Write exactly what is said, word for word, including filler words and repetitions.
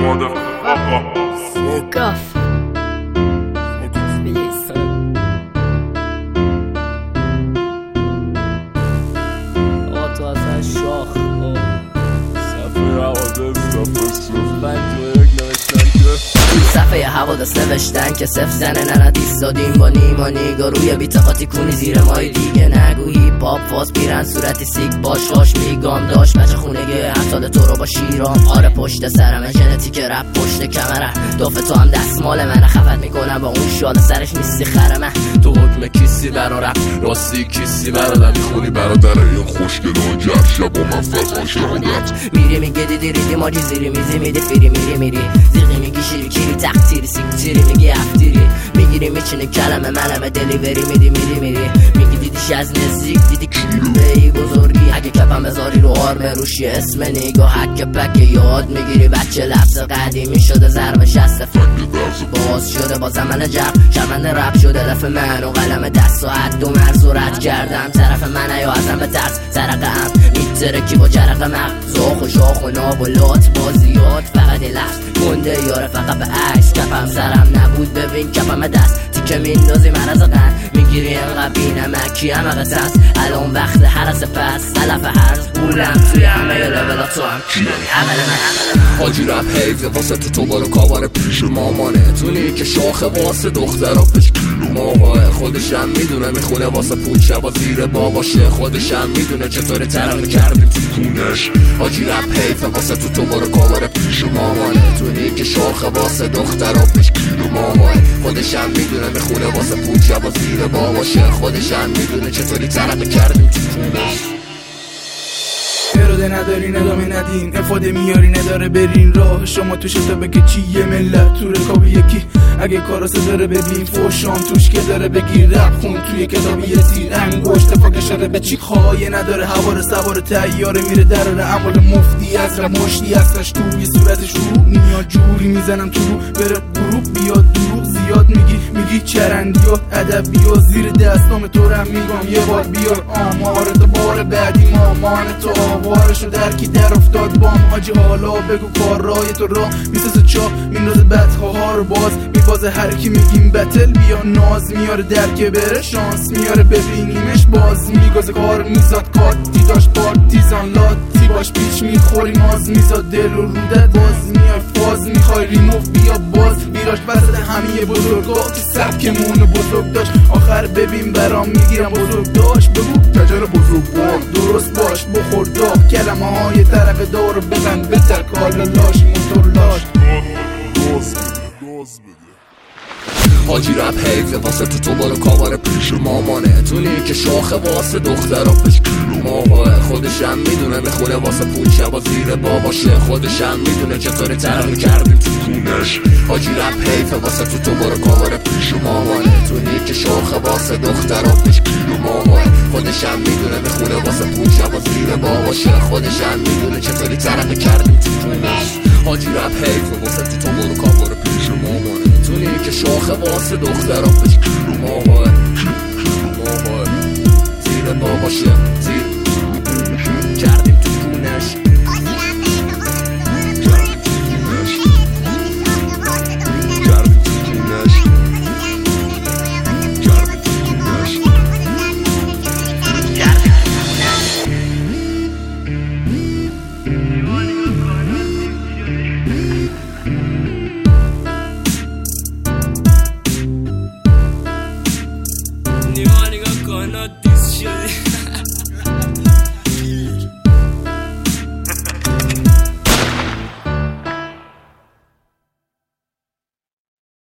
Gaff. آقا تو اصلا شاخ صفحه حوادث صفحه من تو یک نوشتن که صفحه حوادث نوشتن که صف زنه ننت ایستادیم با نیما نیگا روی بیت خاطی کنی زیر مای دیگه نگو هیپ هاپ فاز پیرن صورتی سیک باش هاش میگام داشت بچه خونگی همسال تو رو با شیرام آره پشت سرم ژنتیک رپ پشت کمرم دافه تو هم دستمال منه خفت میکنم با اون شاد سرش نیستی خرمه تو حکم کیسی برا رپ راستی کیسی برادر میخونی برادر یا خوشگلان جب شب و من فرقان شهادت میری میگه دیدی ریدی ماجی زیری میزی میدی فیری میری میری زیقی میگی شیری کیری تقتیری سیکتیری میگی افتیری میگیری میچینی کلمه ملمه دلیوری میدی میری میری میگی دیدیش از نزدیک دیدی کیلوی بزرگی اگه کپم بذاری رو آرم روشی اسم نگاه حک پک یاد میگیری بچه لفظ قدیمی شده ضرب شست باز شده با زمن جب شرمنده رپ شده لف من و قلم دست ساعت دو مرز و رد کردم طرف من یا ازم به ترس سرقم میترکی با جرق مغز زاخ و شاخ و نابلات بازیات فقط لفظ گنده یاره فقط به عکس کپم سرم نبود ببین کپم دست تیکه میندازی من از قن میگیری انقدر بینمکی همه قصص الان وقت حرس پس علف هرز بولم توی همه لبلا تو هم کی داری عمل من حاجی رپ حیفه واسه تو تو بارو کاور پیش مامانه تونی که شاخه واسه دخترا پیش کیلو ماهاه خودشم میدونه میخونه واسه پوچه با زیر باباشه خودشم میدونه چطوری ترقی کردیم تو کونش حاجی رپ حیفه واسه تو تو بارو کاور پیش مامانه تونی که شاخه واسه دخترا پیش کیلو ماهاه خودشم میدونه میخونه واسه پوچه با زیر باباشه خودشم میدونه چطوری ترقی کردیم تو کونش اراده نداری ندامه ندین افاده میاری نداره برین راه شما تو شتا بگه چیه ملت تو رکاب یکی اگه کاراسه داره ببین فوشام توش که داره بگیر رپ خون توی کتابی یه تیر انگشت فاک شده به چی خواهی نداره هوار سوار تیاره میره دراره اموال مفتی از را مشتی ازش توی صورتش رو میاد جوری میزنم تو رو بره گروه بیاد دروغ زیاد میگی میگی چرندیات ادبیات زیر دستام تو رو میگم یه بار بیار آمار تو بار بعدی مامان تو آوارشو درکی در افتاد بام آجی حالا بگو کار رای تو را میسازه چا میندازه بدها ها رو باز میبازه هر کی میگیم بتل بیا ناز میاره درکه بره شانس میاره ببینیمش باز میگازه کار میزاد کاتی داشت پارتیزان لاتی باش پیچ میخوری ماز میزاد دل و رودت باز میای فاز میخوای ریموف بیا باز بیراش وسط همه بزرگا تو سبکمون بزرگ داشت آخر ببین برام میگیرم بزرگ داشت بگو تجار بزرگوار درست باش بخور داغ کلمه های طرف دار بزن بتر کار لاش موتور لاش حاجی رپ حیفه واسه تو تو بارو کاور پیش مامانه تونی که شاخه واسه دخترا پیش کیلو ماهاه خودشم میدونه میخونه واسه پوچه با زیر باباشه خودشم میدونه چطوری ترقی کردیم تو کونش حاجی رپ حیفه واسه تو تو بارو کاور پیش مامانه تونی که شاخه واسه دخترا پیش کیلو ماهاه خودشم میدونه میخونه واسه پوچه با زیر باباشه خودشم میدونه چطوری ترقی کردیم تو کونش حاجی رپ حیفه واسه تو تو بارو کاور پیش مامانه تونی که شاخه واسه دخترا پیش کیلو ماهاه ماهاه زیر باباشه زیر کردیم تو کونش نگاه نگاه کن دیس شده